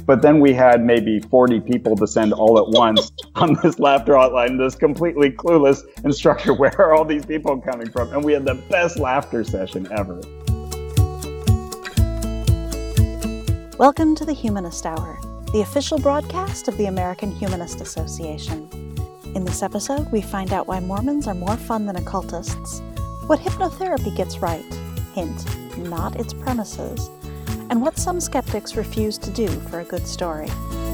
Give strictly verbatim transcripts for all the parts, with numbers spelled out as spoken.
But then we had maybe forty people descend all at once on this laughter hotline, this completely clueless instructor. Where are all these people coming from? And we had the best laughter session ever. Welcome to the Humanist Hour, the official broadcast of the American Humanist Association. In this episode, we find out why Mormons are more fun than occultists, what hypnotherapy gets right, hint, not its premises, and what some skeptics refuse to do for a good story.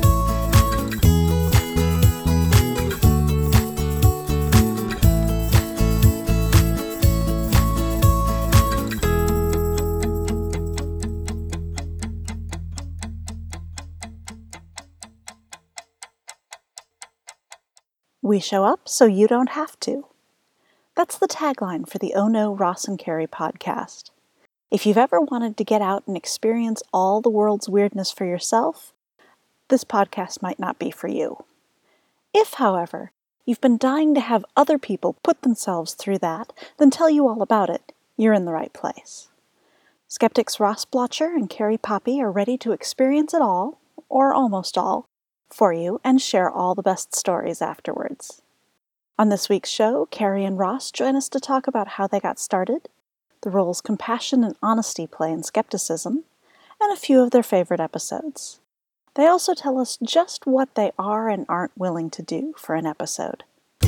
We show up so you don't have to. That's the tagline for the Oh No, Ross and Carrie podcast. If you've ever wanted to get out and experience all the world's weirdness for yourself, this podcast might not be for you. If, however, you've been dying to have other people put themselves through that, then tell you all about it, you're in the right place. Skeptics Ross Blocher and Carrie Poppy are ready to experience it all, or almost all, for you and share all the best stories afterwards. On this week's show, Carrie and Ross join us to talk about how they got started, the roles compassion and honesty play in skepticism, and a few of their favorite episodes. They also tell us just what they are and aren't willing to do for an episode.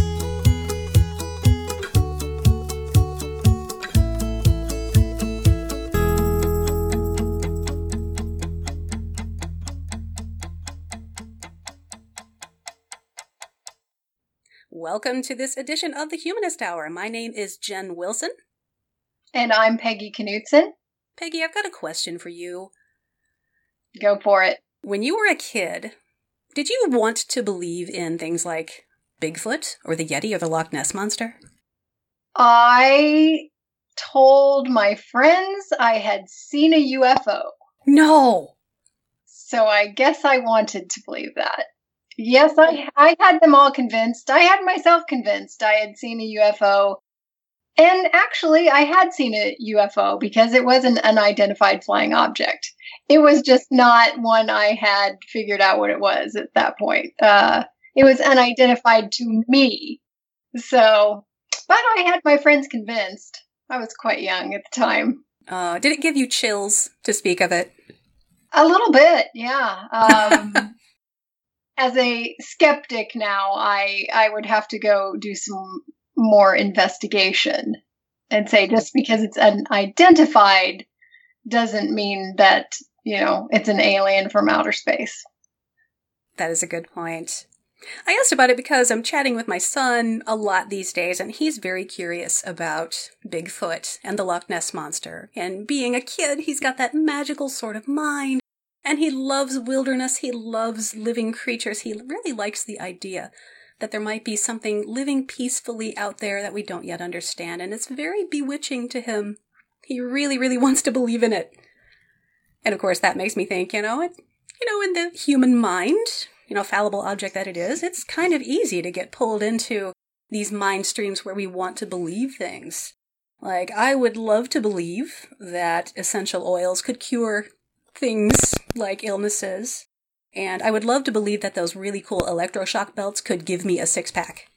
Welcome to this edition of the Humanist Hour. My name is Jen Wilson. And I'm Peggy Knutson. Peggy, I've got a question for you. Go for it. When you were a kid, did you want to believe in things like Bigfoot or the Yeti or the Loch Ness Monster? I told my friends I had seen a U F O. No! So I guess I wanted to believe that. Yes, I, I had them all convinced. I had myself convinced I had seen a U F O. And actually, I had seen a U F O because it was an unidentified flying object. It was just not one I had figured out what it was at that point. Uh, it was unidentified to me. So, but I had my friends convinced. I was quite young at the time. Uh, did it give you chills to speak of it? A little bit, yeah. Um, as a skeptic now, I I would have to go do some more investigation and say just because it's unidentified doesn't mean that, you know, it's an alien from outer space. That is a good point. I asked about it because I'm chatting with my son a lot these days, and he's very curious about Bigfoot and the Loch Ness Monster. And being a kid, he's got that magical sort of mind, and he loves wilderness, he loves living creatures, he really likes the idea that there might be something living peacefully out there that we don't yet understand, and it's very bewitching to him. He really, really wants to believe in it. And of course, that makes me think, you know, it, you know, in the human mind, you know, fallible object that it is, it's kind of easy to get pulled into these mind streams where we want to believe things. Like, I would love to believe that essential oils could cure things like illnesses. And I would love to believe that those really cool electroshock belts could give me a six-pack.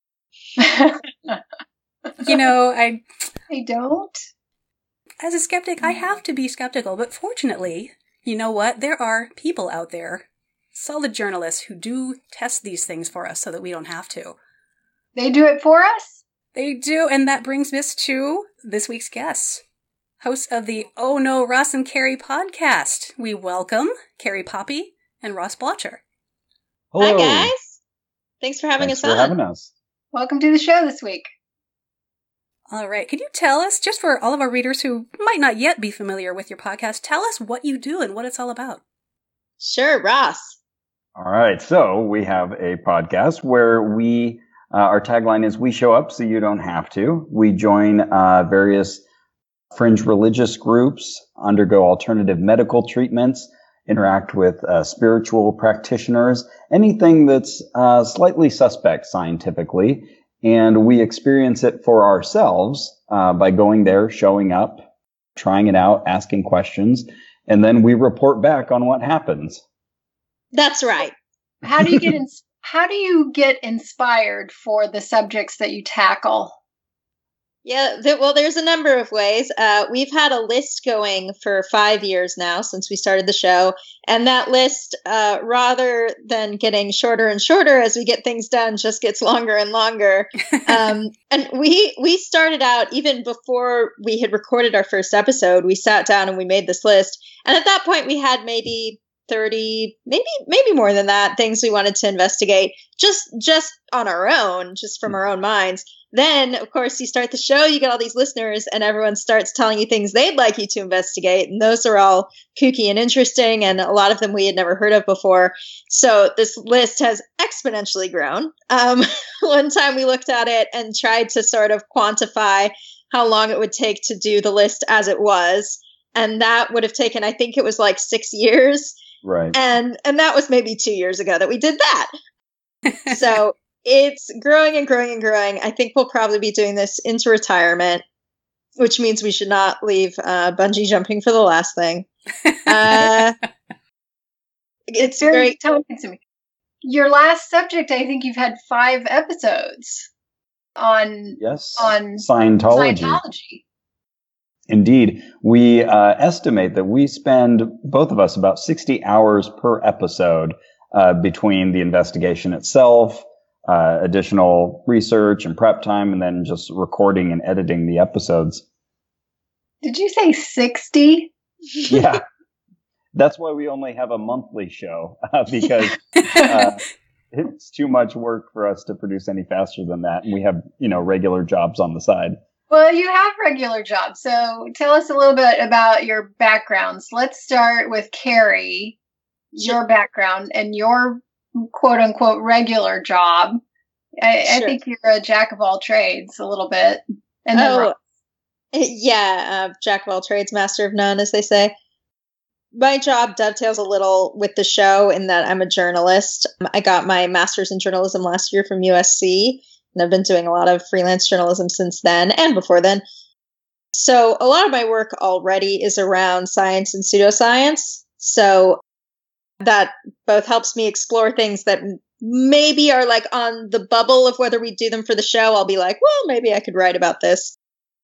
You know, I... I don't. As a skeptic, I have to be skeptical. But fortunately, you know what? There are people out there, solid journalists, who do test these things for us so that we don't have to. They do it for us? They do, and that brings us to this week's guests. Hosts of the Oh No, Ross and Carrie podcast. We welcome Carrie Poppy and Ross Blocher. Hello. Hi, guys. Thanks for having Thanks us for on. having us. Welcome to the show this week. All right. Could you tell us, just for all of our readers who might not yet be familiar with your podcast, tell us what you do and what it's all about? Sure, Ross. All right. So we have a podcast where we, uh, our tagline is, we show up so you don't have to. We join uh, various fringe religious groups, undergo alternative medical treatments, interact with uh, spiritual practitioners, anything that's uh, slightly suspect scientifically. And we experience it for ourselves uh, by going there, showing up, trying it out, asking questions, and then we report back on what happens. That's right. How do you get in, how do you get inspired for the subjects that you tackle? Yeah, th- well, there's a number of ways. Uh, we've had a list going for five years now since we started the show. And that list, uh, rather than getting shorter and shorter as we get things done, just gets longer and longer. um, and we we started out, even before we had recorded our first episode, we sat down and we made this list. And at that point, we had maybe thirty, maybe maybe more than that, things we wanted to investigate just just on our own, just from our own minds. Then, of course, you start the show, you get all these listeners, and everyone starts telling you things they'd like you to investigate. And those are all kooky and interesting, and a lot of them we had never heard of before. So this list has exponentially grown. Um, one time we looked at it and tried to sort of quantify how long it would take to do the list as it was. And that would have taken, I think it was like six years. Right. And and that was maybe two years ago that we did that. So it's growing and growing and growing. I think we'll probably be doing this into retirement, which means we should not leave uh, bungee jumping for the last thing. Uh, it's Very very time consuming. Your last subject, I think you've had five episodes on Yes. on Scientology. Scientology. Indeed. We uh, estimate that we spend, both of us, about sixty hours per episode uh, between the investigation itself, uh, additional research and prep time, and then just recording and editing the episodes. Did you say sixty? Yeah. That's why we only have a monthly show, uh, because uh, it's too much work for us to produce any faster than that. And we have, you know, regular jobs on the side. Well, you have regular jobs. So tell us a little bit about your backgrounds. Let's start with Carrie, your background and your quote unquote regular job. I, Sure. I think you're a jack of all trades a little bit. And then Oh, Ross. yeah, uh, jack of all trades, master of none, as they say. My job dovetails a little with the show in that I'm a journalist. I got my master's in journalism last year from U S C, and I've been doing a lot of freelance journalism since then and before then. So a lot of my work already is around science and pseudoscience. So that both helps me explore things that maybe are like on the bubble of whether we do them for the show. I'll be like, well, maybe I could write about this.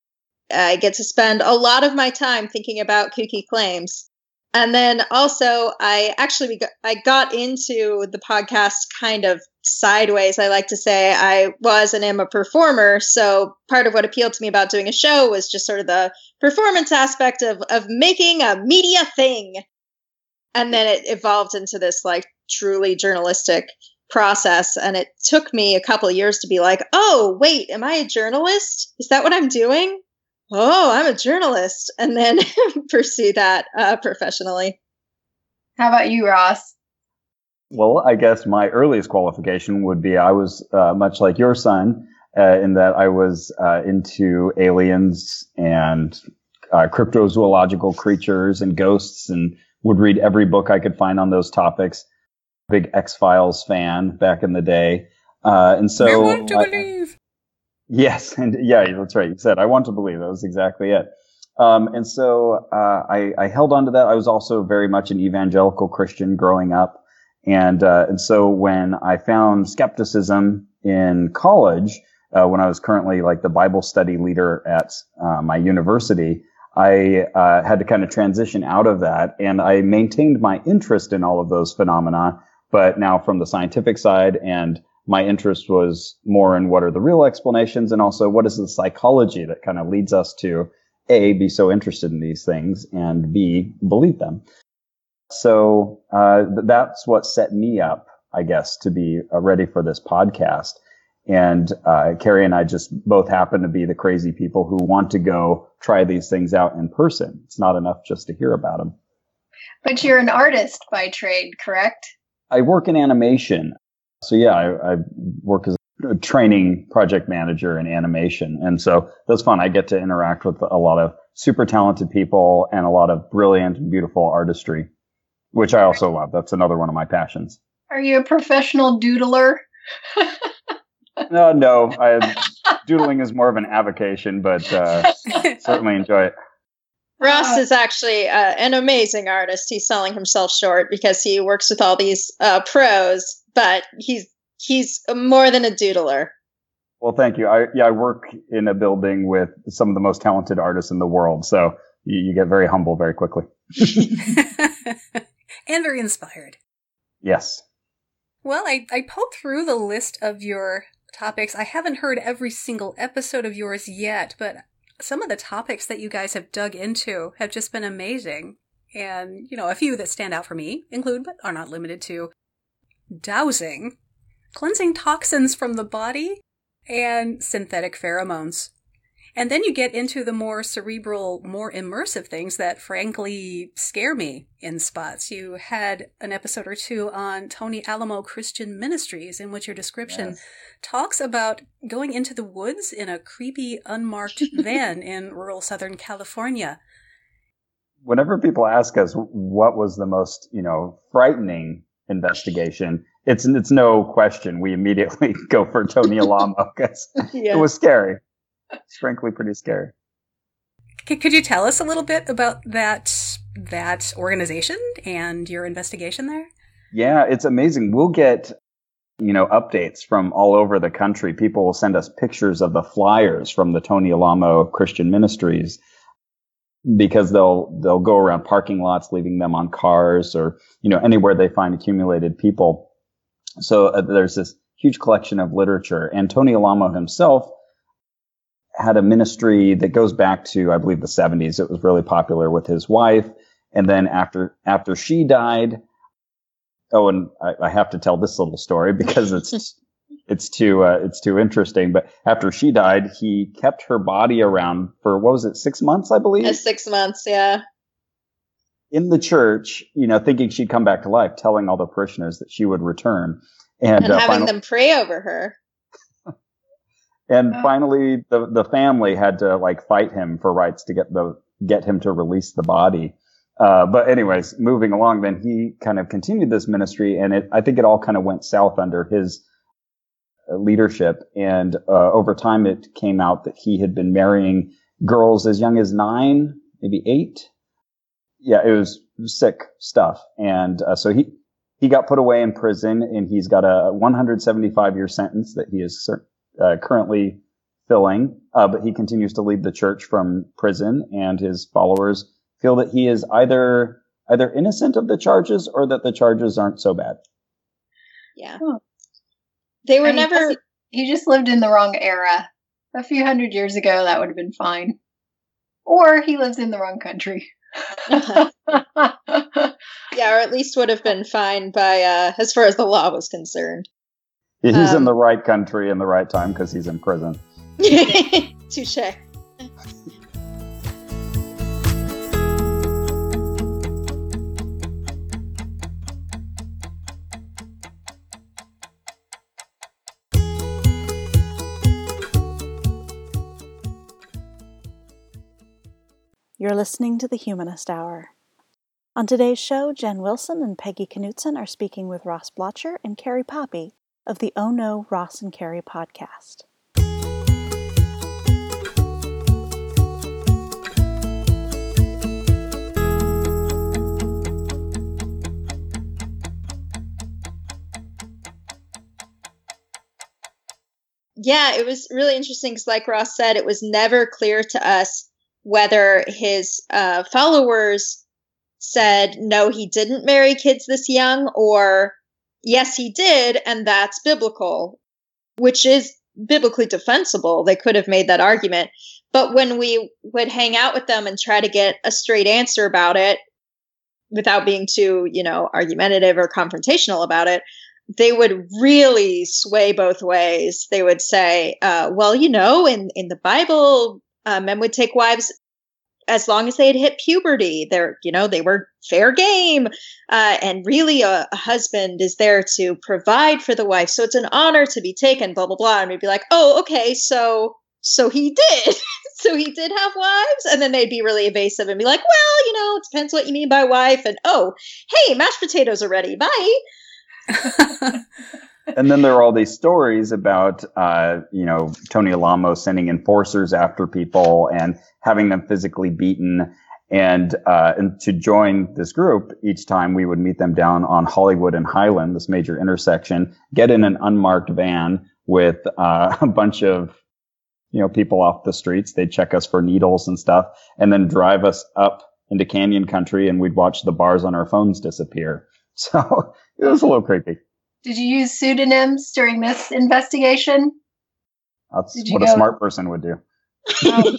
I get to spend a lot of my time thinking about kooky claims. And then also, I actually got, I got into the podcast kind of sideways. I like to say I was and am a performer. So part of what appealed to me about doing a show was just sort of the performance aspect of, of making a media thing. And then it evolved into this like truly journalistic process. And it took me a couple of years to be like, oh, wait, am I a journalist? Is that what I'm doing? Oh, I'm a journalist, and then pursue that uh, professionally. How about you, Ross? Well, I guess my earliest qualification would be I was uh, much like your son uh, in that I was uh, into aliens and uh, cryptozoological creatures and ghosts and would read every book I could find on those topics. Big X-Files fan back in the day. Uh, and so We want to I- believe. Yes, and yeah, that's right. You said, I want to believe. That was exactly it. Um, and so uh, I, I held on to that. I was also very much an evangelical Christian growing up. And uh, and so when I found skepticism in college, uh, when I was currently like the Bible study leader at uh, my university, I uh, had to kind of transition out of that. And I maintained my interest in all of those phenomena, but now from the scientific side, and my interest was more in what are the real explanations and also what is the psychology that kind of leads us to A, be so interested in these things, and B, believe them. So uh, th- that's what set me up, I guess, to be uh, ready for this podcast. And uh, Carrie and I just both happen to be the crazy people who want to go try these things out in person. It's not enough just to hear about them. But you're an artist by trade, correct? I work in animation. So yeah, I, I work as a training project manager in animation. And so that's fun. I get to interact with a lot of super talented people and a lot of brilliant and beautiful artistry, which I also love. That's another one of my passions. Are you a professional doodler? No, no, I, doodling is more of an avocation, but uh, certainly enjoy it. Ross is actually uh, an amazing artist. He's selling himself short because he works with all these uh, pros, but he's he's more than a doodler. Well, thank you. I, yeah, I work in a building with some of the most talented artists in the world, so you, you get very humble very quickly. And very inspired. Yes. Well, I, I poked through the list of your topics. I haven't heard every single episode of yours yet, but some of the topics that you guys have dug into have just been amazing. And, you know, a few that stand out for me include, but are not limited to, dowsing, cleansing toxins from the body, and synthetic pheromones. And then you get into the more cerebral, more immersive things that frankly scare me in spots. You had an episode or two on Tony Alamo Christian Ministries in which your description yes. talks about going into the woods in a creepy, unmarked van in rural Southern California. Whenever people ask us what was the most, you know, frightening investigation, it's it's no question we immediately go for Tony Alamo because yeah. it was scary. It's frankly pretty scary. Could you tell us a little bit about that that organization and your investigation there? Yeah, it's amazing. We'll get, you know, updates from all over the country. People will send us pictures of the flyers from the Tony Alamo Christian Ministries because they'll they'll go around parking lots, leaving them on cars or, you know, anywhere they find accumulated people. So uh, there's this huge collection of literature, and Tony Alamo himself had a ministry that goes back to, I believe, the seventies. It was really popular with his wife. And then after, after she died, oh, and I, I have to tell this little story because it's, it's too, uh, it's too interesting. But after she died, he kept her body around for, what was it, six months, I believe? Uh, six months. Yeah. In the church, you know, thinking she'd come back to life, telling all the parishioners that she would return. And, and uh, having final- them pray over her. And finally, the, the family had to like fight him for rights to get the get him to release the body. Uh, but anyways, moving along, then he kind of continued this ministry, and it, I think it all kind of went south under his leadership. And uh, over time, it came out that he had been marrying girls as young as nine, maybe eight. Yeah, it was sick stuff. And uh, so he he got put away in prison, and he's got a one hundred seventy-five year sentence that he is certain. Uh, currently filling, uh, but he continues to lead the church from prison, and his followers feel that he is either either innocent of the charges or that the charges aren't so bad. Yeah, oh. They were and never. He just, he just lived in the wrong era. A few hundred years ago, that would have been fine. Or he lives in the wrong country. Yeah, or at least would have been fine by uh, as far as the law was concerned. He's um, in the right country in the right time because he's in prison. Touche. You're listening to the Humanist Hour. On today's show, Jen Wilson and Peggy Knutson are speaking with Ross Blocher and Carrie Poppy of the Oh No, Ross and Carrie podcast. Yeah, it was really interesting because, like Ross said, it was never clear to us whether his uh, followers said, no, he didn't marry kids this young, or yes, he did, and that's biblical, which is biblically defensible. They could have made that argument. But when we would hang out with them and try to get a straight answer about it, without being too, you know, argumentative or confrontational about it, they would really sway both ways. They would say, uh, well, you know, in, in the Bible, uh, men would take wives as long as they had hit puberty. They're, you know, they were fair game. Uh, and really a, a husband is there to provide for the wife. So it's an honor to be taken, blah, blah, blah. And we'd be like, oh, okay. So, so he did. So he did have wives. And then they'd be really evasive and be like, well, you know, it depends what you mean by wife. And, oh, hey, mashed potatoes are ready. Bye. And then there are all these stories about, uh, you know, Tony Alamo sending enforcers after people and having them physically beaten. And, uh, and to join this group, each time we would meet them down on Hollywood and Highland, this major intersection, get in an unmarked van with uh, a bunch of, you know, people off the streets. They'd check us for needles and stuff, and then drive us up into Canyon Country, and we'd watch the bars on our phones disappear. So it was a little creepy. Did you use pseudonyms during this investigation? That's what a go- smart person would do. Um,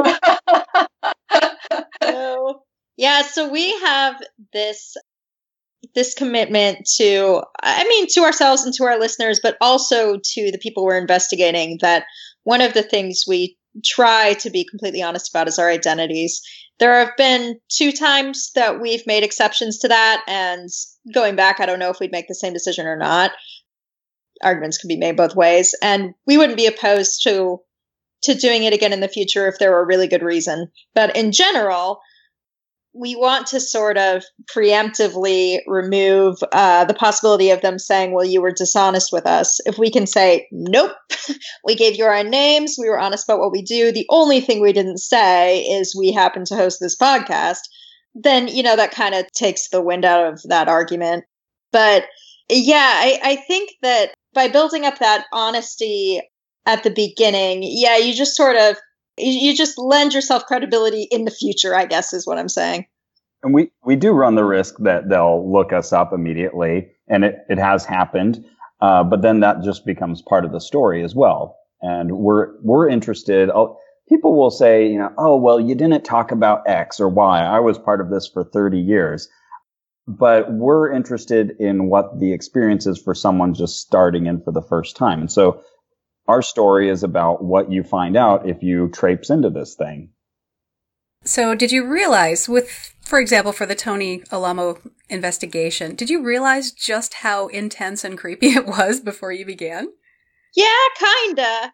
so, yeah, so we have this this commitment to, I mean, to ourselves and to our listeners, but also to the people we're investigating, that one of the things we try to be completely honest about is our identities. There have been two times that we've made exceptions to that, and going back, I don't know if we'd make the same decision or not. Arguments can be made both ways, and we wouldn't be opposed to to doing it again in the future if there were a really good reason. But in general, we want to sort of preemptively remove uh, the possibility of them saying, well, you were dishonest with us. If we can say, nope, we gave you our names, we were honest about what we do, the only thing we didn't say is we happen to host this podcast, then, you know, that kind of takes the wind out of that argument. But yeah, I, I think that by building up that honesty at the beginning, yeah, you just sort of, you just lend yourself credibility in the future, I guess is what I'm saying. And we, we do run the risk that they'll look us up immediately, and it, it has happened. Uh, but then that just becomes part of the story as well. And we're, we're interested. Oh, people will say, you know, oh, well, you didn't talk about X or Y. I was part of this for thirty years. But we're interested in what the experience is for someone just starting in for the first time. And so our story is about what you find out if you traipse into this thing. So did you realize with, for example, for the Tony Alamo investigation, did you realize just how intense and creepy it was before you began? Yeah, kinda.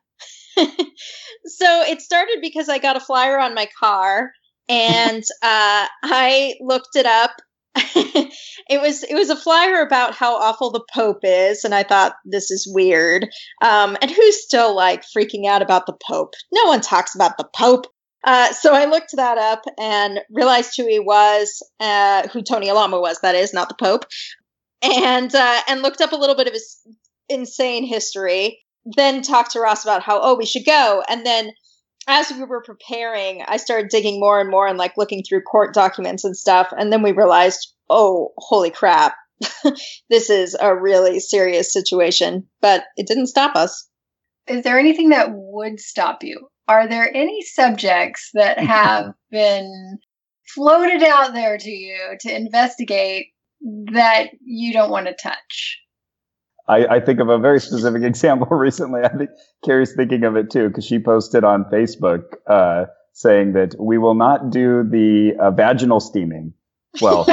So it started because I got a flyer on my car, and uh, I looked it up. it was it was a flyer about how awful the Pope is, and I thought, this is weird. Um, and who's still like freaking out about the Pope? No one talks about the Pope. Uh, so I looked that up and realized who he was, uh, who Tony Alamo was, that is, not the Pope, and uh, and looked up a little bit of his insane history. Then talked to Ross about how, oh, we should go, and then as we were preparing, I started digging more and more and like looking through court documents and stuff. And then we realized, oh, holy crap, this is a really serious situation. But it didn't stop us. Is there anything that would stop you? Are there any subjects that have been floated out there to you to investigate that you don't want to touch? I, I think of a very specific example recently. I think Carrie's thinking of it too, because she posted on Facebook uh, saying that we will not do the uh, vaginal steaming. Well,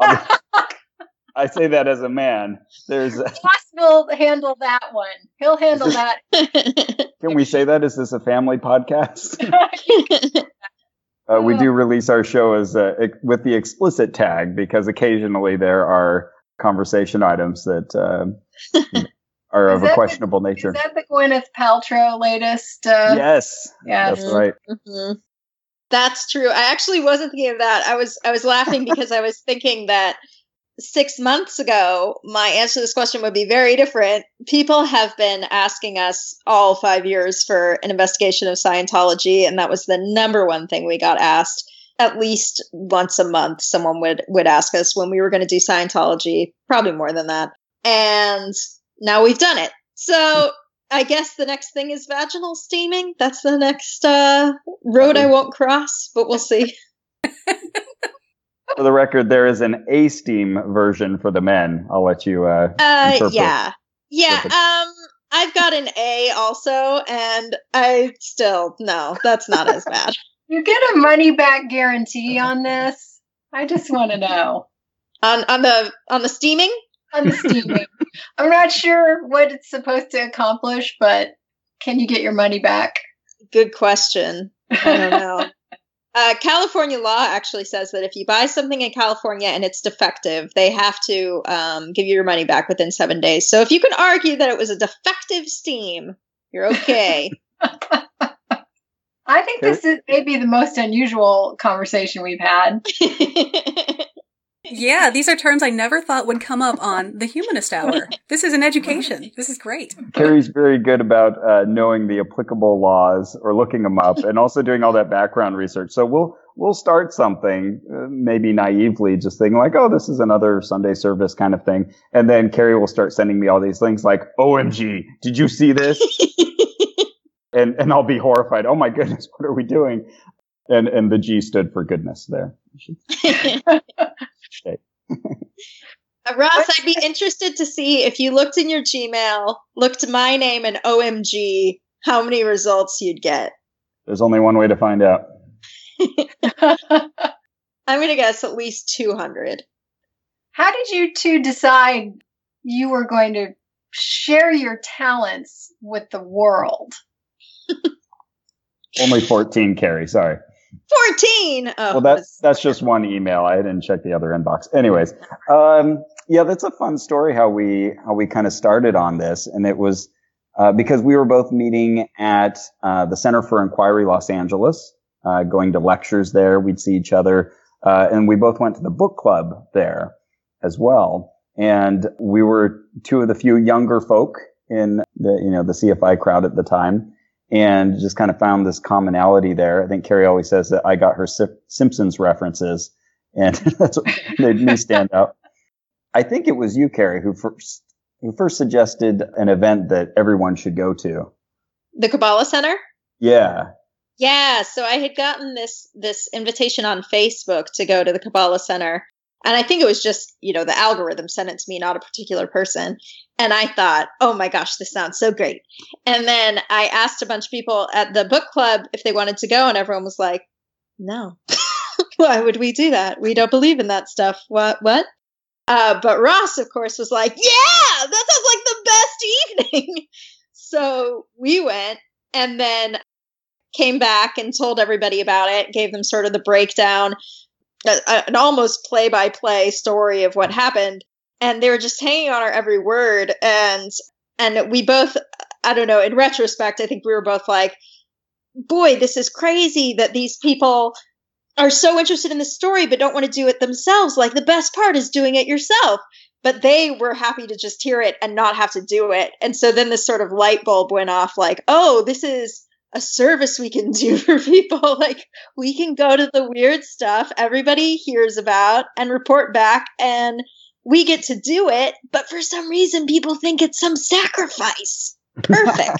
I say that as a man. There's Ross will handle that one. He'll handle that. Can we say that? Is this a family podcast? uh, we do release our show as uh, with the explicit tag, because occasionally there are conversation items that uh, are of a questionable the, nature. Is that the Gwyneth Paltrow latest? Uh, yes. Yeah, that's right. Mm-hmm. That's true. I actually wasn't thinking of that. I was I was laughing because I was thinking that six months ago, my answer to this question would be very different. People have been asking us all five years for an investigation of Scientology, and that was the number one thing we got asked. At least once a month, someone would, would ask us when we were going to do Scientology, probably more than that. And now we've done it. So I guess the next thing is vaginal steaming. That's the next uh, road I won't cross, but we'll see. For the record, there is an A-steam version for the men. I'll let you uh, uh interpret. Yeah. Yeah, um, I've got an A also, and I still, no, that's not as bad. You get a money back guarantee on this? I just want to know. On on the on the steaming? On the steaming. I'm not sure what it's supposed to accomplish, but can you get your money back? Good question. I don't know. uh, California law actually says that if you buy something in California and it's defective, they have to um, give you your money back within seven days. So if you can argue that it was a defective steam, you're okay. I think this is maybe the most unusual conversation we've had. Yeah, these are terms I never thought would come up on the Humanist Hour. This is an education. This is great. Carrie's very good about uh, knowing the applicable laws or looking them up, and also doing all that background research. So we'll we'll start something, uh, maybe naively, just thinking like, oh, this is another Sunday service kind of thing, and then Carrie will start sending me all these things like, O M G, did you see this? and and I'll be horrified. Oh my goodness, what are we doing? And and the G stood for goodness there. Uh, Ross, I'd be interested to see if you looked in your Gmail, looked my name and O M G, how many results you'd get. There's only one way to find out. I'm going to guess at least two hundred. How did you two decide you were going to share your talents with the world? Only fourteen, Carrie, sorry. fourteen! Oh, well, that's, that's just one email. I didn't check the other inbox. Anyways, um, yeah, that's a fun story how we, how we kind of started on this. And it was, uh, because we were both meeting at, uh, the Center for Inquiry Los Angeles, uh, going to lectures there. We'd see each other. Uh, and we both went to the book club there as well. And we were two of the few younger folk in the, you know, the C F I crowd at the time. And just kind of found this commonality there. I think Carrie always says that I got her Simpsons references, and that's what made me stand out. I think it was you, Carrie, who first who first suggested an event that everyone should go to. The Kabbalah Center? Yeah. Yeah. So I had gotten this this invitation on Facebook to go to the Kabbalah Center. And I think it was just, you know, the algorithm sent it to me, not a particular person. And I thought, oh my gosh, this sounds so great. And then I asked a bunch of people at the book club if they wanted to go, and everyone was like, no. Why would we do that? We don't believe in that stuff. What? What? Uh, but Ross, of course, was like, yeah, that sounds like the best evening. So we went, and then came back and told everybody about it, gave them sort of the breakdown, an almost play-by-play story of what happened, and they were just hanging on our every word. And and we both, I don't know, in retrospect, I think we were both like, boy, this is crazy that these people are so interested in the story but don't want to do it themselves. Like, the best part is doing it yourself. But they were happy to just hear it and not have to do it. And so then this sort of light bulb went off, like, oh, this is a service we can do for people. Like, we can go to the weird stuff everybody hears about and report back, and we get to do it, but for some reason people think it's some sacrifice. Perfect.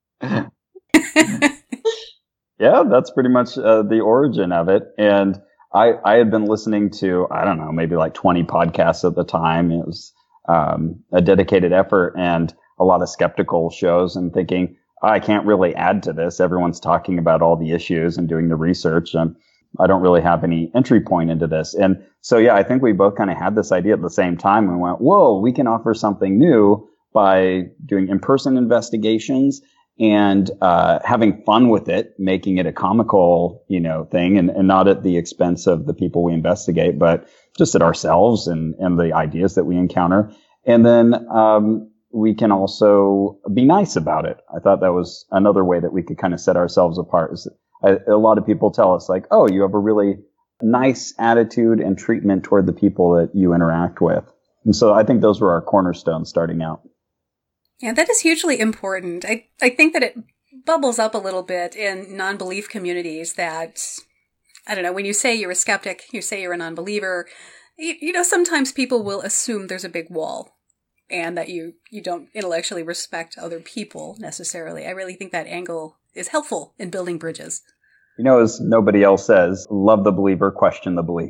Yeah, that's pretty much uh, the origin of it. And I, I had been listening to, I don't know, maybe like twenty podcasts at the time. It was um, a dedicated effort and a lot of skeptical shows, and thinking, I can't really add to this. Everyone's talking about all the issues and doing the research. And I don't really have any entry point into this. And so, yeah, I think we both kind of had this idea at the same time and went, whoa, we can offer something new by doing in-person investigations and uh having fun with it, making it a comical, you know, thing, and, and not at the expense of the people we investigate, but just at ourselves and, and the ideas that we encounter. And then um we can also be nice about it. I thought that was another way that we could kind of set ourselves apart. Is I, a lot of people tell us, like, oh, you have a really nice attitude and treatment toward the people that you interact with. And so I think those were our cornerstones starting out. Yeah, that is hugely important. I, I think that it bubbles up a little bit in non-belief communities that, I don't know, when you say you're a skeptic, you say you're a non-believer, you, you know, sometimes people will assume there's a big wall and that you, you don't intellectually respect other people necessarily. I really think that angle is helpful in building bridges. You know, as nobody else says, love the believer, question the belief.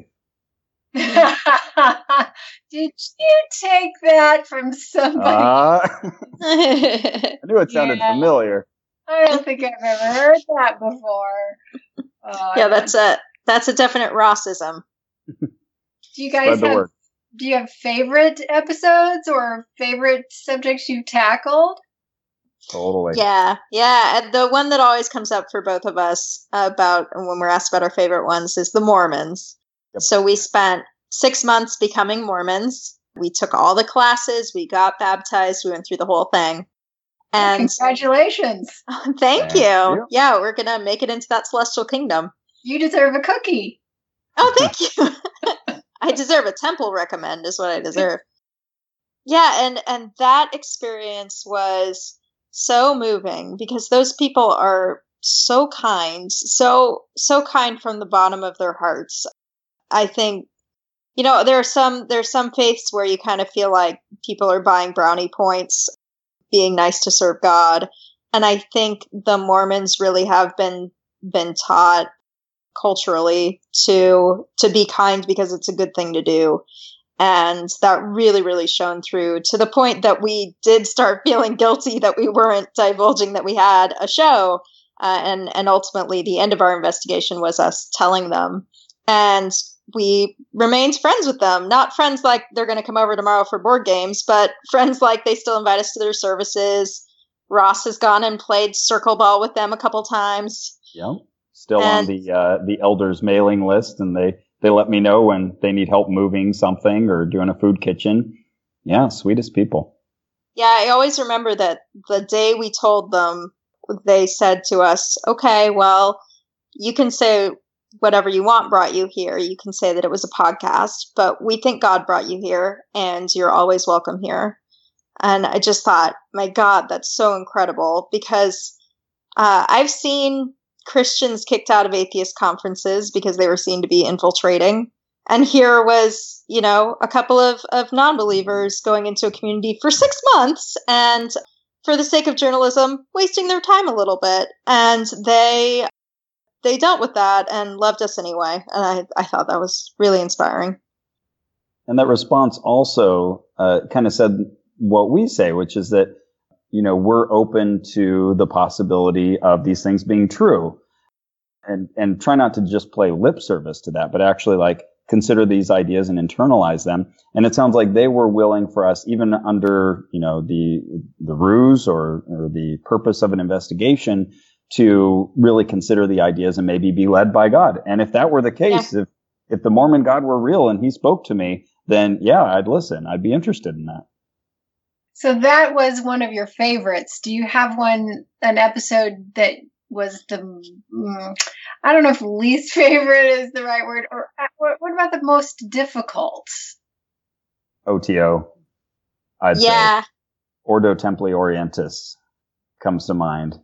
Did you take that from somebody? Uh, I knew it sounded yeah. familiar. I don't think I've ever heard that before. Oh, yeah, that's a that's a definite Rossism. Do you guys have word. do you have favorite episodes or favorite subjects you've tackled? Totally. Yeah, yeah. And the one that always comes up for both of us about when we're asked about our favorite ones is the Mormons. Yep. So we spent six months becoming Mormons. We took all the classes. We got baptized. We went through the whole thing. And congratulations. Thank, Thank you. you. Yeah, we're going to make it into that celestial kingdom. You deserve a cookie. Oh, thank you. I deserve a temple recommend is what I deserve. Yeah, and, and that experience was so moving because those people are so kind, so, so kind from the bottom of their hearts. I think, you know, there are some, there's some faiths where you kind of feel like people are buying brownie points, being nice to serve God. And I think the Mormons really have been, been taught culturally to, to be kind because it's a good thing to do. And that really, really shone through to the point that we did start feeling guilty that we weren't divulging that we had a show. Uh, and, and ultimately the end of our investigation was us telling them. And we remained friends with them, not friends like they're going to come over tomorrow for board games, but friends like they still invite us to their services. Ross has gone and played circle ball with them a couple times. Yep. Still And- on the, uh, the elders mailing list, and they, they let me know when they need help moving something or doing a food kitchen. Yeah. Sweetest people. Yeah. I always remember that the day we told them, they said to us, okay, well, you can say whatever you want brought you here. You can say that it was a podcast, but we think God brought you here and you're always welcome here. And I just thought, my God, that's so incredible because uh, I've seen Christians kicked out of atheist conferences because they were seen to be infiltrating. And here was, you know, a couple of, of non-believers going into a community for six months and for the sake of journalism, wasting their time a little bit. And they they dealt with that and loved us anyway. And I, I thought that was really inspiring. And that response also uh, kind of said what we say, which is that, you know, we're open to the possibility of these things being true, and and try not to just play lip service to that, but actually like consider these ideas and internalize them. And it sounds like they were willing for us, even under, you know, the the ruse or, or the purpose of an investigation, to really consider the ideas and maybe be led by God. And if that were the case, yeah. if if the Mormon God were real and he spoke to me, then yeah, I'd listen. I'd be interested in that. So that was one of your favorites. Do you have one, an episode that was the, mm, I don't know if least favorite is the right word, or what, what about the most difficult? O T O, I'd yeah. say. Ordo Templi Orientis comes to mind.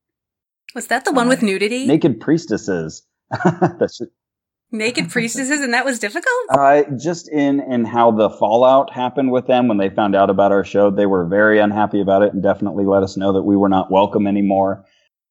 Was that the one uh, with nudity? Naked priestesses. That's Naked priestesses, and that was difficult? Uh, just in, in how the fallout happened with them when they found out about our show. They were very unhappy about it and definitely let us know that we were not welcome anymore.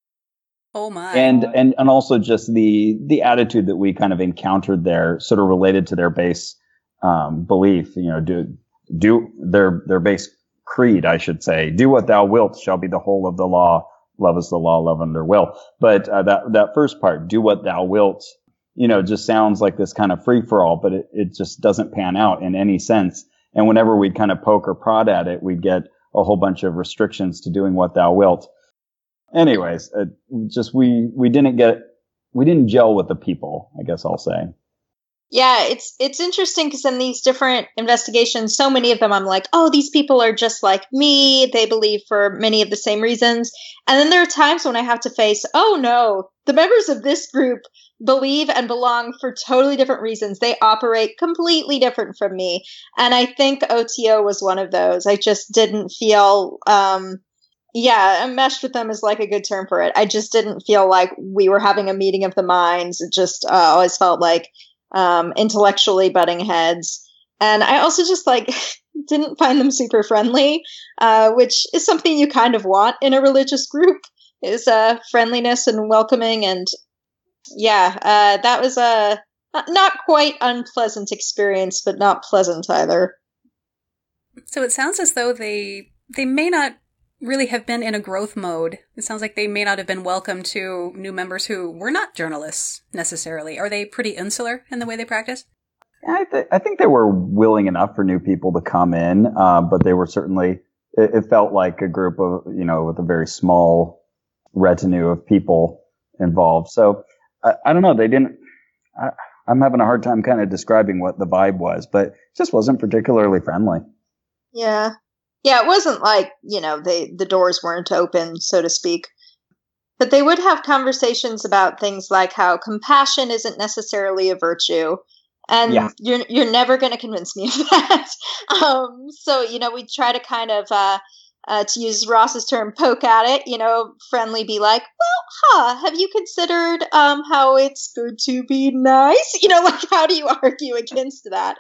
Oh my. And, and, and also just the, the attitude that we kind of encountered there sort of related to their base, um, belief, you know, do, do their, their base creed, I should say, do what thou wilt shall be the whole of the law. Love is the law, love under will. But, uh, that, that first part, do what thou wilt, you know, just sounds like this kind of free for all, but it, it just doesn't pan out in any sense. And whenever we'd kind of poke or prod at it, we'd get a whole bunch of restrictions to doing what thou wilt. Anyways, uh, just we, we didn't get, we didn't gel with the people, I guess I'll say. Yeah, it's it's interesting because in these different investigations, so many of them I'm like, oh, these people are just like me. They believe for many of the same reasons. And then there are times when I have to face, oh no, the members of this group believe and belong for totally different reasons. They operate completely different from me. And I think O T O was one of those. I just didn't feel, um, yeah, meshed with them is like a good term for it. I just didn't feel like we were having a meeting of the minds. It just uh, always felt like um, intellectually butting heads. And I also just like didn't find them super friendly, uh, which is something you kind of want in a religious group, is uh, friendliness and welcoming. And yeah, uh, that was a not quite unpleasant experience, but not pleasant either. So it sounds as though they they may not really have been in a growth mode. It sounds like they may not have been welcome to new members who were not journalists necessarily. Are they pretty insular in the way they practice? I, th- I think they were willing enough for new people to come in, uh, but they were certainly, it, it felt like a group of, you know, with a very small retinue of people involved. So I, I don't know. They didn't, I, I'm having a hard time kind of describing what the vibe was, but it just wasn't particularly friendly. Yeah. Yeah, it wasn't like, you know, they the doors weren't open, so to speak. But they would have conversations about things like how compassion isn't necessarily a virtue. And Yeah. you're you're never going to convince me of that. um, so, you know, we try to kind of, uh, uh, to use Ross's term, poke at it, you know, friendly, be like, well, huh, have you considered um, how it's good to be nice? You know, like, how do you argue against that?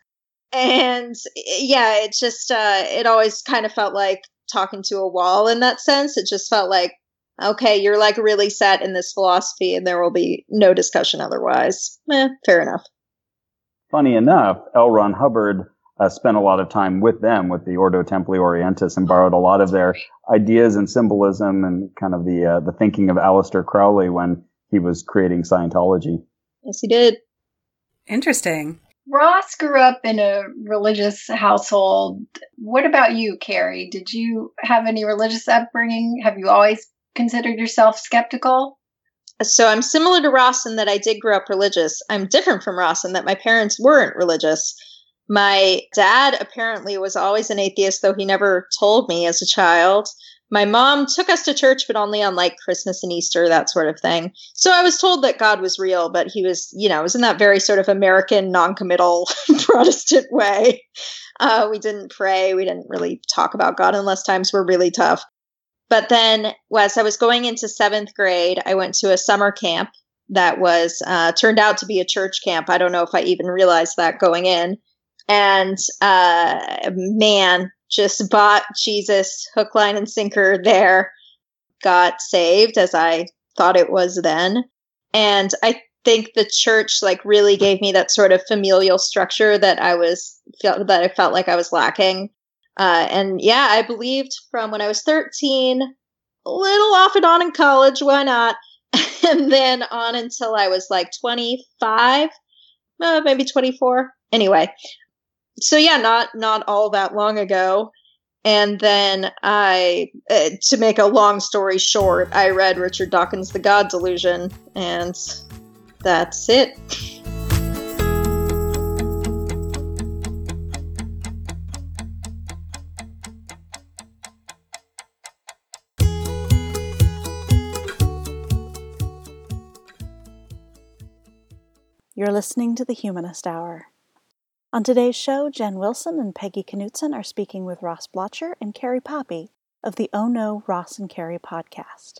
And yeah, it just, uh, it always kind of felt like talking to a wall in that sense. It just felt like, okay, you're like really set in this philosophy and there will be no discussion otherwise. Eh, fair enough. Funny enough, L. Ron Hubbard uh, spent a lot of time with them, with the Ordo Templi Orientis, and borrowed a lot of their ideas and symbolism and kind of the uh, the thinking of Aleister Crowley when he was creating Scientology. Yes, he did. Interesting. Ross grew up in a religious household. What about you, Carrie? Did you have any religious upbringing? Have you always considered yourself skeptical? So I'm similar to Ross in that I did grow up religious. I'm different from Ross in that my parents weren't religious. My dad apparently was always an atheist, though he never told me as a child. My mom took us to church, but only on like Christmas and Easter, that sort of thing. So I was told that God was real, but he was, you know, it was in that very sort of American non-committal Protestant way. Uh, we didn't pray. We didn't really talk about God unless times were really tough. But then as I was going into seventh grade, I went to a summer camp that was uh, turned out to be a church camp. I don't know if I even realized that going in. And uh, man, just bought Jesus hook, line, and sinker there. Got saved as I thought it was then. And I think the church like really gave me that sort of familial structure that I was felt that I felt like I was lacking. Uh, and yeah, I believed from when I was thirteen, a little off and on in college, why not? And then on until I was like twenty-five, uh, maybe twenty-four. Anyway, so yeah, not not all that long ago. And then I, uh, to make a long story short, I read Richard Dawkins' The God Delusion, and that's it. You're listening to The Humanist Hour. On today's show, Jen Wilson and Peggy Knutson are speaking with Ross Blocher and Carrie Poppy of the Oh No, Ross and Carrie podcast.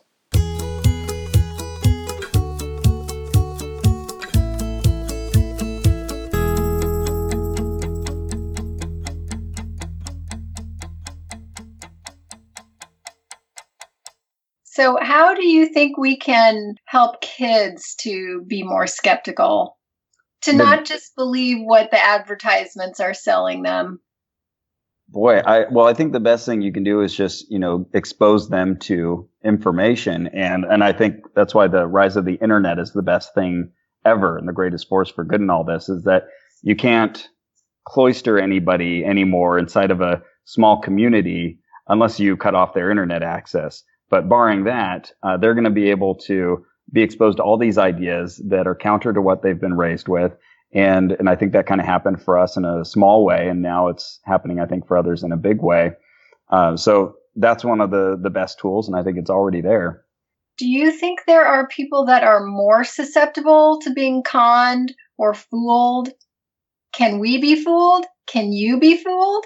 So how do you think we can help kids to be more skeptical? To not just believe what the advertisements are selling them? Boy, I well, I think the best thing you can do is just, you know, expose them to information. And and I think that's why the rise of the internet is the best thing ever and the greatest force for good in all this, is that you can't cloister anybody anymore inside of a small community unless you cut off their internet access. But barring that, uh, they're going to be able to be exposed to all these ideas that are counter to what they've been raised with. And, and I think that kind of happened for us in a small way. And now it's happening, I think, for others in a big way. Uh, so that's one of the, the best tools. And I think it's already there. Do you think there are people that are more susceptible to being conned or fooled? Can we be fooled? Can you be fooled?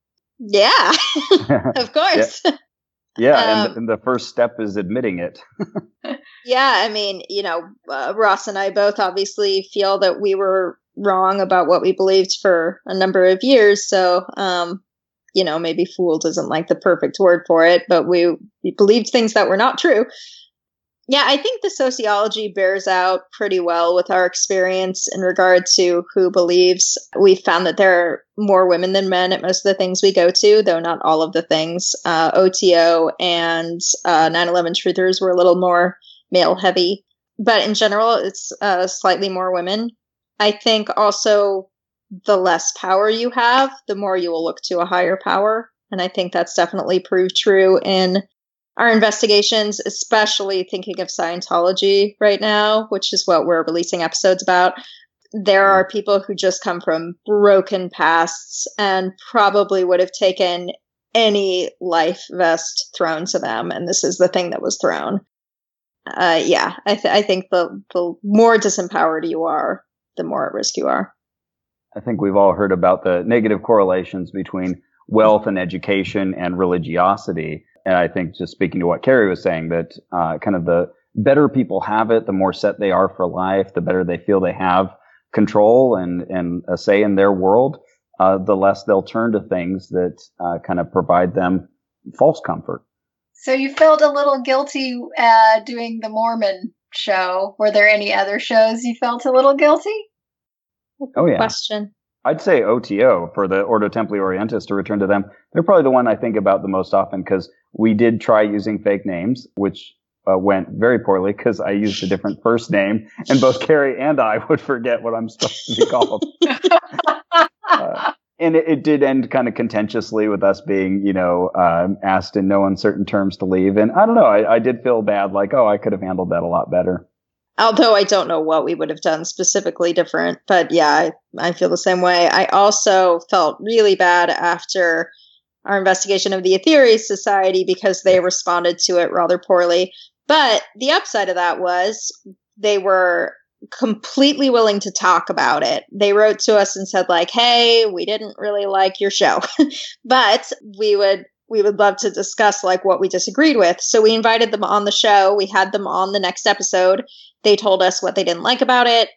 Yeah, of course. Yeah. Yeah, Um, and, and the first step is admitting it. Yeah, I mean, you know, uh, Ross and I both obviously feel that we were wrong about what we believed for a number of years. So, um, you know, maybe fooled isn't like the perfect word for it, but we, we believed things that were not true. Yeah, I think the sociology bears out pretty well with our experience in regard to who believes. We found that there are more women than men at most of the things we go to, though not all of the things. Uh, O T O and uh, nine eleven Truthers were a little more male heavy, but in general, it's uh, slightly more women. I think also the less power you have, the more you will look to a higher power. And I think that's definitely proved true in our investigations, especially thinking of Scientology right now, which is what we're releasing episodes about. There are people who just come from broken pasts and probably would have taken any life vest thrown to them, and this is the thing that was thrown. Uh, yeah, I, th- I think the, the more disempowered you are, the more at risk you are. I think we've all heard about the negative correlations between wealth and education and religiosity. And I think, just speaking to what Carrie was saying, that uh, kind of the better people have it, the more set they are for life, the better they feel they have control and, and a say in their world, uh, the less they'll turn to things that uh, kind of provide them false comfort. So you felt a little guilty uh, doing the Mormon show. Were there any other shows you felt a little guilty? Oh, yeah. Question. I'd say O T O, for the Ordo Templi Orientis, to return to them. They're probably the one I think about the most often, because we did try using fake names, which uh, went very poorly because I used a different first name, and both Carrie and I would forget what I'm supposed to be called. uh, And it, it did end kind of contentiously with us being, you know, uh, asked in no uncertain terms to leave. And I don't know, I, I did feel bad, like, oh, I could have handled that a lot better. Although I don't know what we would have done specifically different. But yeah, I, I feel the same way. I also felt really bad after our investigation of the Aetherius Society because they responded to it rather poorly. But the upside of that was they were completely willing to talk about it. They wrote to us and said, like, hey, we didn't really like your show, but we would we would love to discuss like what we disagreed with. So we invited them on the show. We had them on the next episode. They told us what they didn't like about it.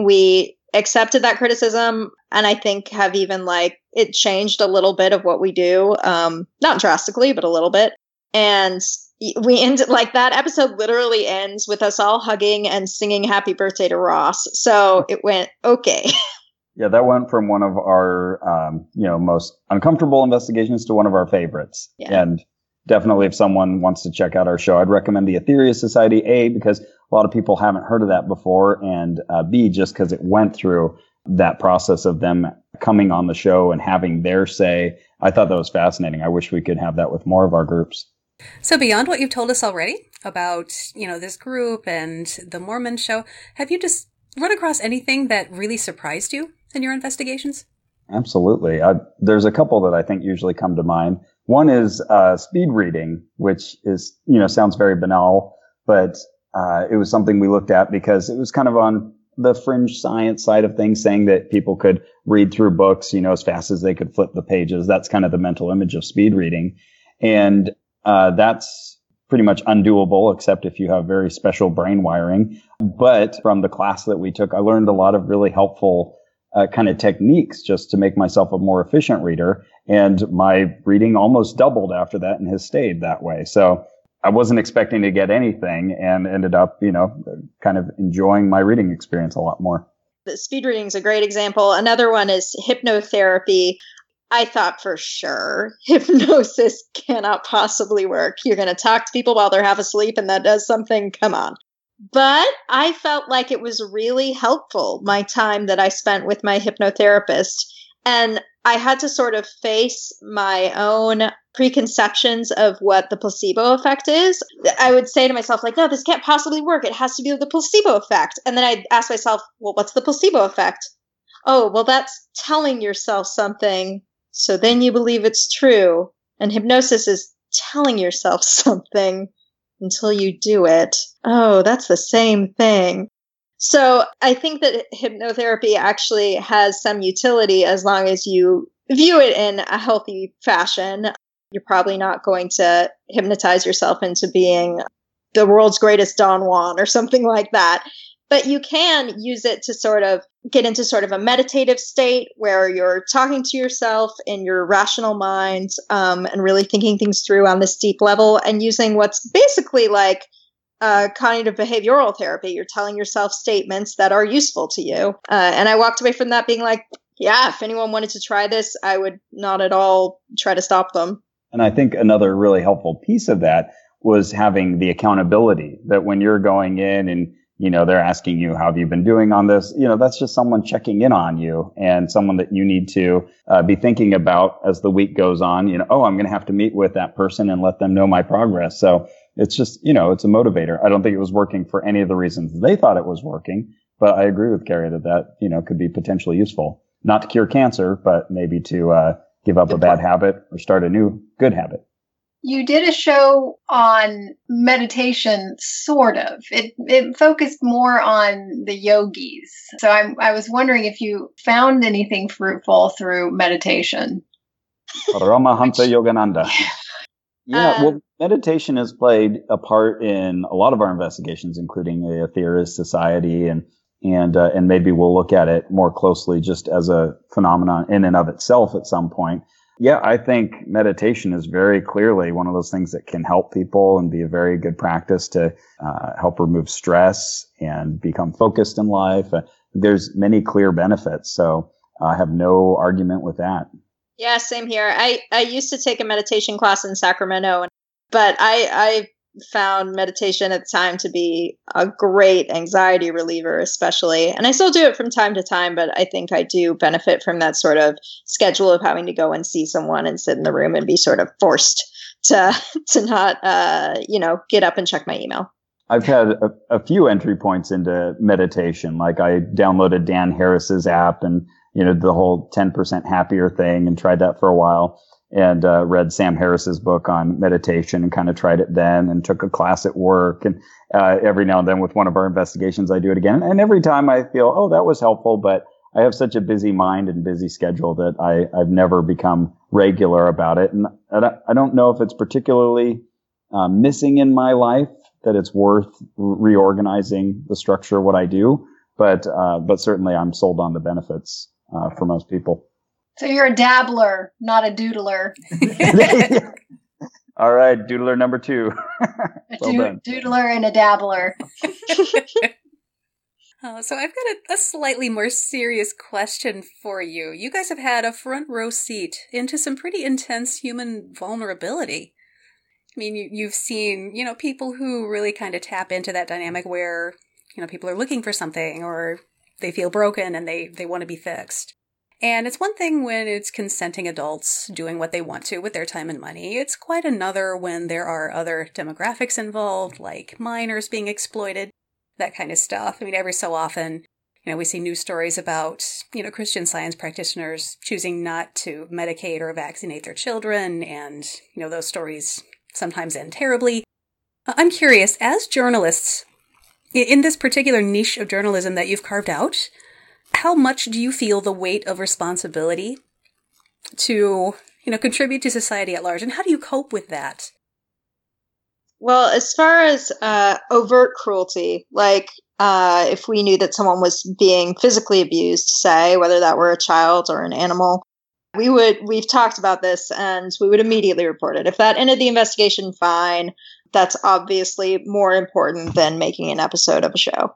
We accepted that criticism, and I think have even like it changed a little bit of what we do. Um, not drastically, but a little bit. And we end like that episode literally ends with us all hugging and singing happy birthday to Ross. So it went okay. Yeah, that went from one of our, um, you know, most uncomfortable investigations to one of our favorites. Yeah. And definitely if someone wants to check out our show, I'd recommend the Aetherius Society, A, because a lot of people haven't heard of that before, and uh, B, just because it went through that process of them coming on the show and having their say. I thought that was fascinating. I wish we could have that with more of our groups. So beyond what you've told us already about, you know, this group and the Mormon show, have you just run across anything that really surprised you in your investigations? Absolutely. I, there's a couple that I think usually come to mind. One is uh, speed reading, which is, you know, sounds very banal, but uh, it was something we looked at because it was kind of on the fringe science side of things, saying that people could read through books, you know, as fast as they could flip the pages. That's kind of the mental image of speed reading. And Uh, that's pretty much undoable, except if you have very special brain wiring. But from the class that we took, I learned a lot of really helpful uh, kind of techniques just to make myself a more efficient reader. And my reading almost doubled after that and has stayed that way. So I wasn't expecting to get anything and ended up, you know, kind of enjoying my reading experience a lot more. The speed reading is a great example. Another one is hypnotherapy. I thought for sure hypnosis cannot possibly work. You're going to talk to people while they're half asleep and that does something. Come on. But I felt like it was really helpful, my time that I spent with my hypnotherapist. And I had to sort of face my own preconceptions of what the placebo effect is. I would say to myself, like, no, this can't possibly work. It has to be the placebo effect. And then I'd ask myself, well, what's the placebo effect? Oh, well, that's telling yourself something. So then you believe it's true. And hypnosis is telling yourself something until you do it. Oh, that's the same thing. So I think that hypnotherapy actually has some utility as long as you view it in a healthy fashion. You're probably not going to hypnotize yourself into being the world's greatest Don Juan or something like that. But you can use it to sort of get into sort of a meditative state where you're talking to yourself in your rational mind um, and really thinking things through on this deep level and using what's basically like uh, cognitive behavioral therapy. You're telling yourself statements that are useful to you. Uh, and I walked away from that being like, yeah, if anyone wanted to try this, I would not at all try to stop them. And I think another really helpful piece of that was having the accountability that when you're going in and you know, they're asking you, how have you been doing on this? You know, that's just someone checking in on you and someone that you need to uh, be thinking about as the week goes on. You know, oh, I'm going to have to meet with that person and let them know my progress. So it's just, you know, it's a motivator. I don't think it was working for any of the reasons they thought it was working, but I agree with Carrie that that, you know, could be potentially useful. Not to cure cancer, but maybe to uh, give up a bad habit or start a new good habit. You did a show on meditation, sort of. It it focused more on the yogis. So I'm, I was wondering if you found anything fruitful through meditation. Paramahansa Which- Yogananda. Yeah, Um, well, meditation has played a part in a lot of our investigations, including the Aetherius Society, and and uh, and maybe we'll look at it more closely just as a phenomenon in and of itself at some point. Yeah, I think meditation is very clearly one of those things that can help people and be a very good practice to uh, help remove stress and become focused in life. Uh, there's many clear benefits, so I have no argument with that. Yeah, same here. I, I used to take a meditation class in Sacramento, but I, I found meditation at the time to be a great anxiety reliever, especially. And I still do it from time to time, but I think I do benefit from that sort of schedule of having to go and see someone and sit in the room and be sort of forced to to not, uh, you know, get up and check my email. I've had a, a few entry points into meditation. Like I downloaded Dan Harris's app and, you know, the whole ten percent happier thing and tried that for a while, and uh, read Sam Harris's book on meditation and kind of tried it then, and took a class at work. And uh, every now and then with one of our investigations, I do it again. And every time I feel, oh, that was helpful, but I have such a busy mind and busy schedule that I, I've never become regular about it. And I don't know if it's particularly uh, missing in my life, that it's worth reorganizing the structure of what I do. But, uh, but certainly I'm sold on the benefits, uh, for most people. So you're a dabbler, not a doodler. All right. Doodler number two. A Well do- done. doodler and a dabbler. Oh, so I've got a, a slightly more serious question for you. You guys have had a front row seat into some pretty intense human vulnerability. I mean, you, you've seen, you know, people who really kind of tap into that dynamic where, you know, people are looking for something or they feel broken and they, they want to be fixed. And it's one thing when it's consenting adults doing what they want to with their time and money. It's quite another when there are other demographics involved, like minors being exploited, that kind of stuff. I mean, every so often, you know, we see news stories about, you know, Christian Science practitioners choosing not to medicate or vaccinate their children. And, you know, those stories sometimes end terribly. I'm curious, as journalists, in this particular niche of journalism that you've carved out, how much do you feel the weight of responsibility to, you know, contribute to society at large? And how do you cope with that? Well, as far as uh, overt cruelty, like uh, if we knew that someone was being physically abused, say, whether that were a child or an animal, we would, we've talked about this and we would immediately report it. If that ended the investigation, fine. That's obviously more important than making an episode of a show.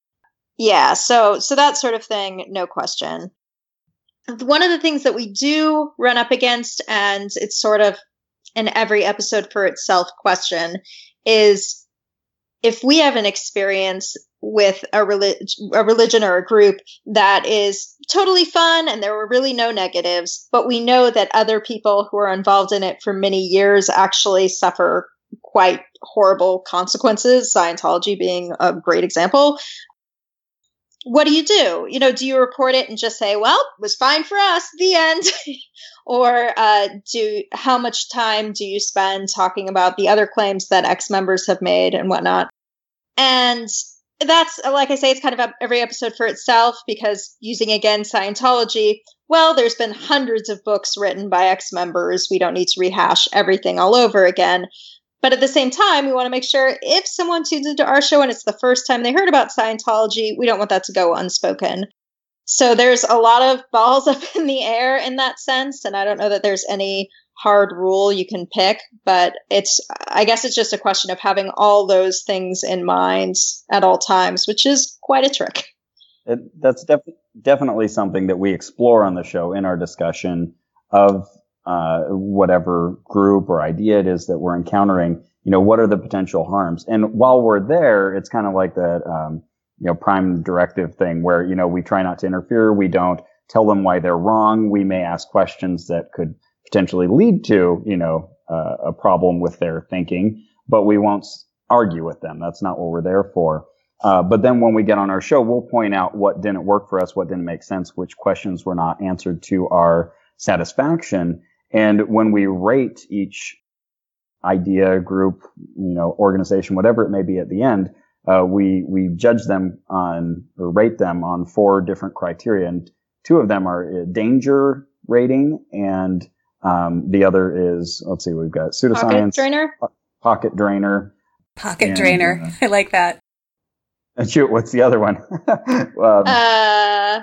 Yeah, so so that sort of thing, no question. One of the things that we do run up against, and it's sort of an every episode for itself question, is if we have an experience with a, relig- a religion or a group that is totally fun and there were really no negatives, but we know that other people who are involved in it for many years actually suffer quite horrible consequences, Scientology being a great example. What do you do? You know, do you report it and just say, well, it was fine for us, the end? Or uh, do how much time do you spend talking about the other claims that ex-members have made and whatnot? And that's, like I say, it's kind of every episode for itself, because using, again, Scientology, well, there's been hundreds of books written by ex-members. We don't need to rehash everything all over again. But at the same time, we want to make sure if someone tunes into our show and it's the first time they heard about Scientology, we don't want that to go unspoken. So there's a lot of balls up in the air in that sense. And I don't know that there's any hard rule you can pick, but it's, I guess it's just a question of having all those things in mind at all times, which is quite a trick. It, that's def- definitely something that we explore on the show in our discussion of Uh, whatever group or idea it is that we're encountering. You know, what are the potential harms? And while we're there, it's kind of like that, um, you know, prime directive thing where, you know, we try not to interfere. We don't tell them why they're wrong. We may ask questions that could potentially lead to, you know, uh, a problem with their thinking, but we won't argue with them. That's not what we're there for. Uh, but then when we get on our show, we'll point out what didn't work for us, what didn't make sense, which questions were not answered to our satisfaction. And when we rate each idea, group, you know, organization, whatever it may be at the end, uh, we, we judge them on, or rate them on four different criteria. And two of them are danger rating, and um, the other is, let's see, we've got pseudoscience. Pocket drainer? Po- pocket drainer. Pocket and, drainer. Uh, I like that. And shoot, what's the other one? um, uh,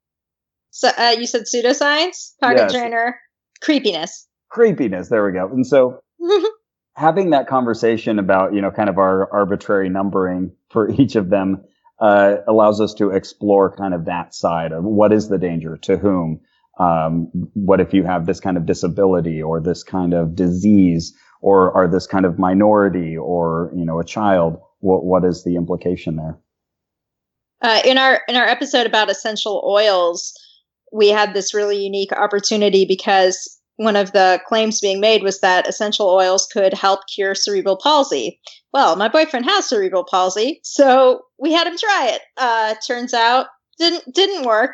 so, uh, you said pseudoscience? Pocket yes. drainer? Creepiness. Creepiness. There we go. And so having that conversation about, you know, kind of our arbitrary numbering for each of them uh, allows us to explore kind of that side of what is the danger, to whom, um, what if you have this kind of disability or this kind of disease, or are this kind of minority, or, you know, a child. What, what is the implication there? Uh, in our in our episode about essential oils, we had this really unique opportunity because one of the claims being made was that essential oils could help cure cerebral palsy. Well, my boyfriend has cerebral palsy, so we had him try it. Uh, turns out didn't didn't work.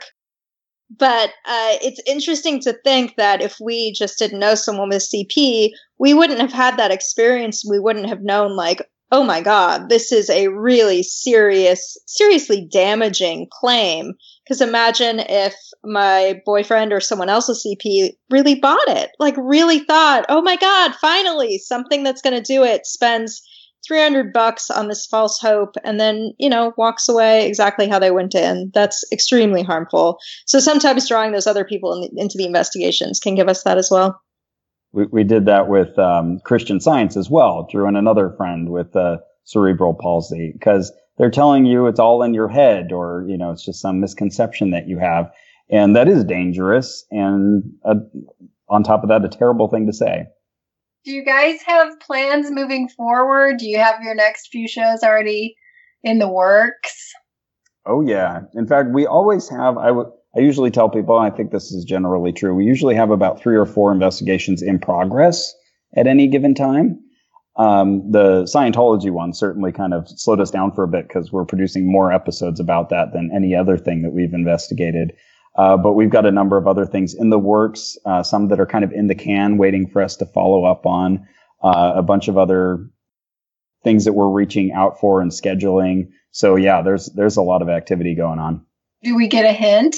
But uh, it's interesting to think that if we just didn't know someone with C P, we wouldn't have had that experience. We wouldn't have known, like, oh my God, this is a really serious, seriously damaging claim. Because imagine if my boyfriend or someone else with C P really bought it, like really thought, oh my God, finally, something that's going to do it, spends three hundred bucks on this false hope, and then, you know, walks away exactly how they went in. That's extremely harmful. So sometimes drawing those other people in the, into the investigations can give us that as well. We, we did that with um, Christian Science as well, Drew and another friend with uh, cerebral palsy, because they're telling you it's all in your head, or, you know, it's just some misconception that you have. And that is dangerous. And uh, on top of that, a terrible thing to say. Do you guys have plans moving forward? Do you have your next few shows already in the works? Oh, yeah. In fact, we always have, I would, I usually tell people, and I think this is generally true, we usually have about three or four investigations in progress at any given time. Um, the Scientology one certainly kind of slowed us down for a bit because we're producing more episodes about that than any other thing that we've investigated. Uh, but we've got a number of other things in the works, uh, some that are kind of in the can waiting for us to follow up on, uh, a bunch of other things that we're reaching out for and scheduling. So yeah, there's, there's a lot of activity going on. Do we get a hint?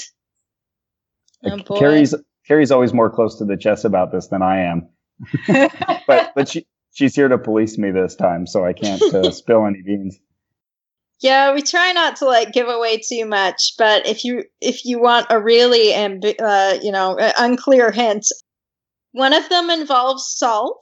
Oh, boy. Carrie's, Carrie's always more close to the chest about this than I am, but, but she, she's here to police me this time, so I can't uh, spill any beans. Yeah, we try not to like give away too much, but if you if you want a really ambi- uh, you know uh, unclear hint, one of them involves salt.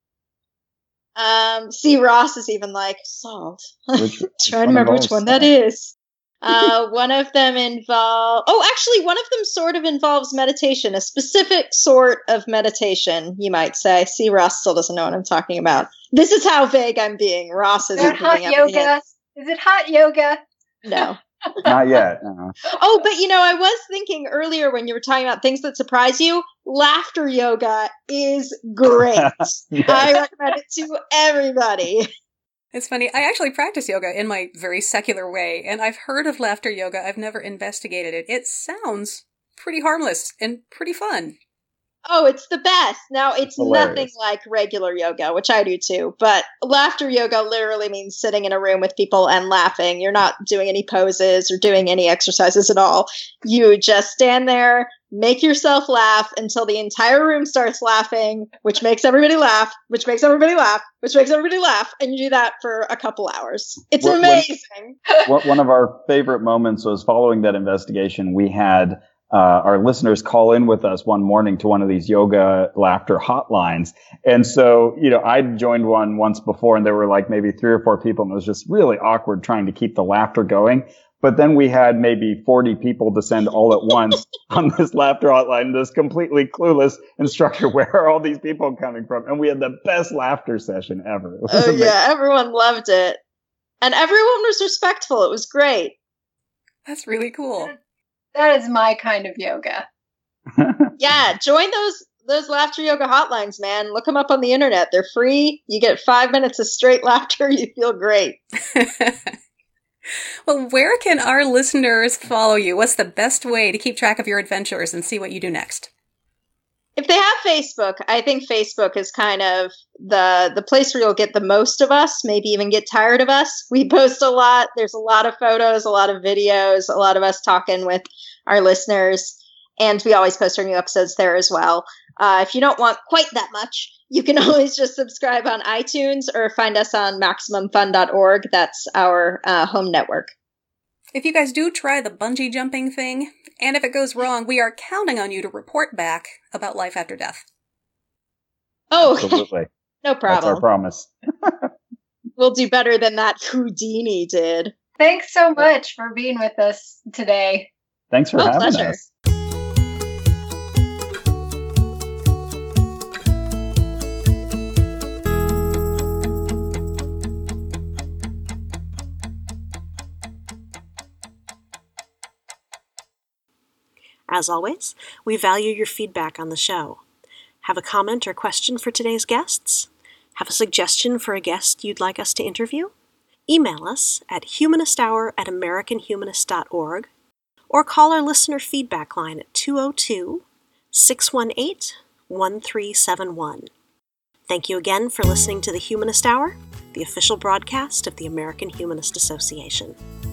Um, see, Ross is even like salt. Which, Trying to remember which one that is. Uh, one of them involve. Oh, actually, one of them sort of involves meditation, a specific sort of meditation, you might say. See, Ross still doesn't know what I'm talking about. This is how vague I'm being. Ross isn't Is it hot yoga? Is it hot yoga? No. Not yet. Uh-huh. Oh, but you know, I was thinking earlier when you were talking about things that surprise you, laughter yoga is great. Yes. I recommend it to everybody. It's funny. I actually practice yoga in my very secular way, and I've heard of laughter yoga. I've never investigated it. It sounds pretty harmless and pretty fun. Oh, it's the best. Now, it's Hilarious. nothing like regular yoga, which I do too, but laughter yoga literally means sitting in a room with people and laughing. You're not doing any poses or doing any exercises at all. You just stand there, make yourself laugh until the entire room starts laughing, which makes everybody laugh, which makes everybody laugh, which makes everybody laugh, and you do that for a couple hours. It's What- amazing. What- One of our favorite moments was following that investigation. We had uh, our listeners call in with us one morning to one of these yoga laughter hotlines. And so, you know, I'd joined one once before, and there were like maybe three or four people, and it was just really awkward trying to keep the laughter going. But then we had maybe forty people descend all at once on this laughter hotline, this completely clueless instructor. Where are all these people coming from? And we had the best laughter session ever. It was Oh, amazing. yeah, everyone loved it. And everyone was respectful. It was great. That's really cool. That is my kind of yoga. Yeah, join those those laughter yoga hotlines, man. Look them up on the internet. They're free. You get five minutes of straight laughter. You feel great. Well, where can our listeners follow you? What's the best way to keep track of your adventures and see what you do next? If they have Facebook, I think Facebook is kind of the the place where you'll get the most of us, maybe even get tired of us. We post a lot. There's a lot of photos, a lot of videos, a lot of us talking with our listeners. And we always post our new episodes there as well. Uh, if you don't want quite that much, you can always just subscribe on iTunes or find us on maximum fun dot org. That's our uh, home network. If you guys do try the bungee jumping thing, and if it goes wrong, we are counting on you to report back about life after death. Oh, Absolutely. No problem. That's our promise. We'll do better than that Houdini did. Thanks so much for being with us today. Thanks for Oh, having pleasure. us. As always, we value your feedback on the show. Have a comment or question for today's guests? Have a suggestion for a guest you'd like us to interview? Email us at humanisthour at american humanist dot org or call our listener feedback line at two oh two, six one eight, one three seven one. Thank you again for listening to the Humanist Hour, the official broadcast of the American Humanist Association.